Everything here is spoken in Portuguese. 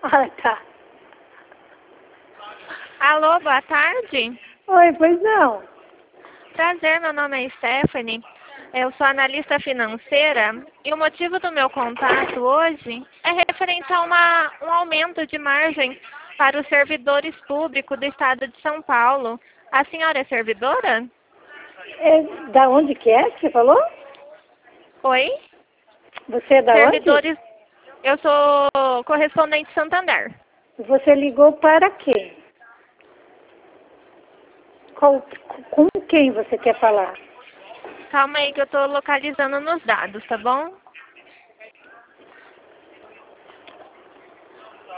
Ah, tá. Alô, boa tarde. Oi, pois não. Prazer, meu nome é Stephanie. Eu sou analista financeira e o motivo do meu contato hoje é referente a um aumento de margem para os servidores públicos do estado de São Paulo. A senhora é servidora? Da onde que é que você falou? Oi? Você é da onde? Servidores. Eu sou correspondente Santander. Você ligou para quê? Com quem você quer falar? Calma aí que eu estou localizando nos dados, tá bom?